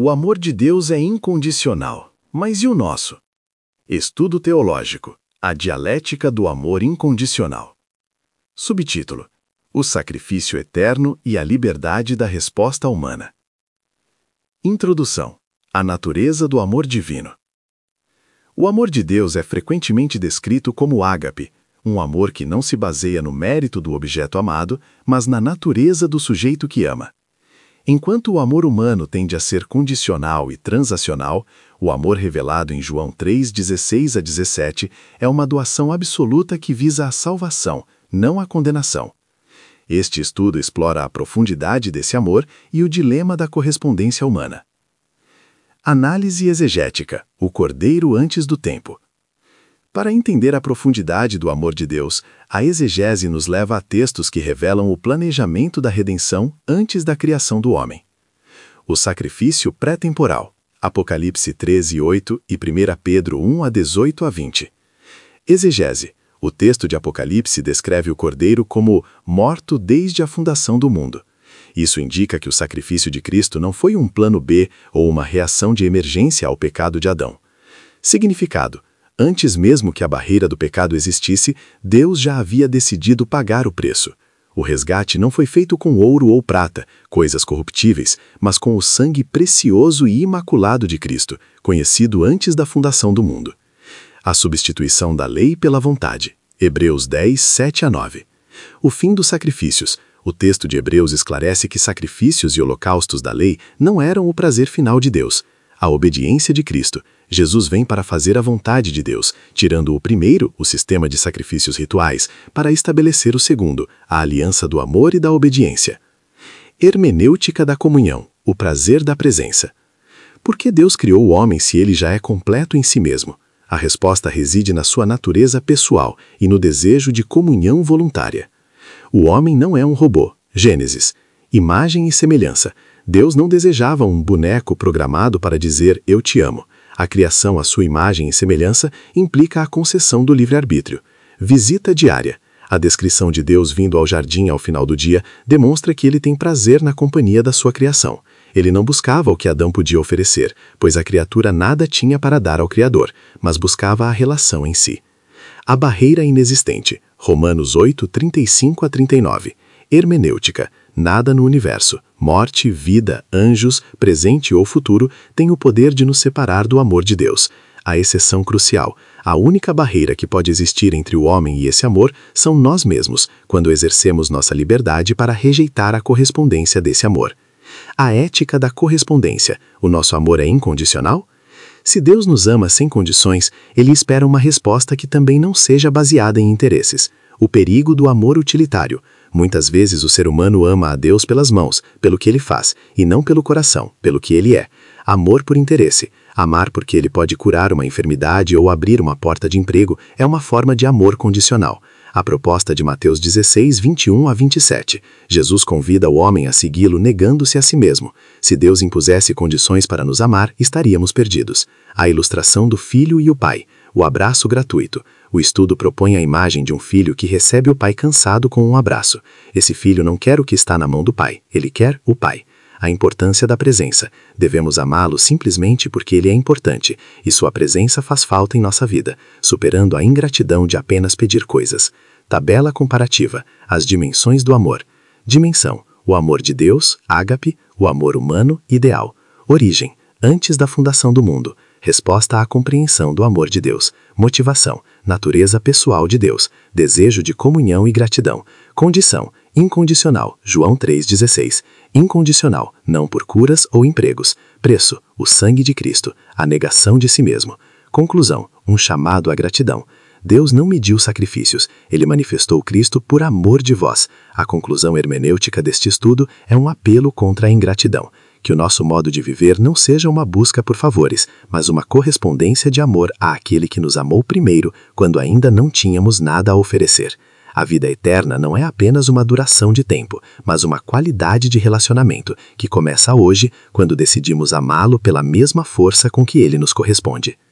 O amor de Deus é incondicional, mas e o nosso? Estudo teológico: a dialética do amor incondicional. Subtítulo: o sacrifício eterno e a liberdade da resposta humana. Introdução: a natureza do amor divino. O amor de Deus é frequentemente descrito como ágape, um amor que não se baseia no mérito do objeto amado, mas na natureza do sujeito que ama. Enquanto o amor humano tende a ser condicional e transacional, o amor revelado em João 3:16-17 é uma doação absoluta que visa a salvação, não a condenação. Este estudo explora a profundidade desse amor e o dilema da correspondência humana. Análise exegética: o Cordeiro antes do tempo. Para entender a profundidade do amor de Deus, a exegese nos leva a textos que revelam o planejamento da redenção antes da criação do homem. O sacrifício pré-temporal, Apocalipse 13:8 e 1 Pedro 1:18-20. Exegese: o texto de Apocalipse descreve o Cordeiro como morto desde a fundação do mundo. Isso indica que o sacrifício de Cristo não foi um plano B ou uma reação de emergência ao pecado de Adão. Significado: antes mesmo que a barreira do pecado existisse, Deus já havia decidido pagar o preço. O resgate não foi feito com ouro ou prata, coisas corruptíveis, mas com o sangue precioso e imaculado de Cristo, conhecido antes da fundação do mundo. A substituição da lei pela vontade. Hebreus 10:7-9. O fim dos sacrifícios. O texto de Hebreus esclarece que sacrifícios e holocaustos da lei não eram o prazer final de Deus. A obediência de Cristo. Jesus vem para fazer a vontade de Deus, tirando o primeiro, o sistema de sacrifícios rituais, para estabelecer o segundo, a aliança do amor e da obediência. Hermenêutica da comunhão, o prazer da presença. Por que Deus criou o homem se ele já é completo em si mesmo? A resposta reside na sua natureza pessoal e no desejo de comunhão voluntária. O homem não é um robô. Gênesis. Imagem e semelhança. Deus não desejava um boneco programado para dizer "eu te amo". A criação à sua imagem e semelhança implica a concessão do livre-arbítrio. Visita diária. A descrição de Deus vindo ao jardim ao final do dia demonstra que ele tem prazer na companhia da sua criação. Ele não buscava o que Adão podia oferecer, pois a criatura nada tinha para dar ao Criador, mas buscava a relação em si. A barreira inexistente. Romanos 8:35-39. Hermenêutica. Nada no universo, morte, vida, anjos, presente ou futuro, tem o poder de nos separar do amor de Deus. A exceção crucial, a única barreira que pode existir entre o homem e esse amor são nós mesmos, quando exercemos nossa liberdade para rejeitar a correspondência desse amor. A ética da correspondência. O nosso amor é incondicional? Se Deus nos ama sem condições, Ele espera uma resposta que também não seja baseada em interesses. O perigo do amor utilitário. Muitas vezes o ser humano ama a Deus pelas mãos, pelo que ele faz, e não pelo coração, pelo que ele é. Amor por interesse. Amar porque ele pode curar uma enfermidade ou abrir uma porta de emprego é uma forma de amor condicional. A proposta de Mateus 16:21-27. Jesus convida o homem a segui-lo negando-se a si mesmo. Se Deus impusesse condições para nos amar, estaríamos perdidos. A ilustração do filho e o pai. O abraço gratuito. O estudo propõe a imagem de um filho que recebe o pai cansado com um abraço. Esse filho não quer o que está na mão do pai, ele quer o pai. A importância da presença. Devemos amá-lo simplesmente porque ele é importante, e sua presença faz falta em nossa vida, superando a ingratidão de apenas pedir coisas. Tabela comparativa. As dimensões do amor. Dimensão. O amor de Deus, ágape, o amor humano, ideal. Origem. Antes da fundação do mundo. Resposta à compreensão do amor de Deus. Motivação. Natureza pessoal de Deus. Desejo de comunhão e gratidão. Condição. Incondicional. João 3:16. Incondicional. Não por curas ou empregos. Preço. O sangue de Cristo. A negação de si mesmo. Conclusão. Um chamado à gratidão. Deus não mediu sacrifícios. Ele manifestou Cristo por amor de vós. A conclusão hermenêutica deste estudo é um apelo contra a ingratidão. Que o nosso modo de viver não seja uma busca por favores, mas uma correspondência de amor àquele que nos amou primeiro, quando ainda não tínhamos nada a oferecer. A vida eterna não é apenas uma duração de tempo, mas uma qualidade de relacionamento, que começa hoje, quando decidimos amá-lo pela mesma força com que ele nos corresponde.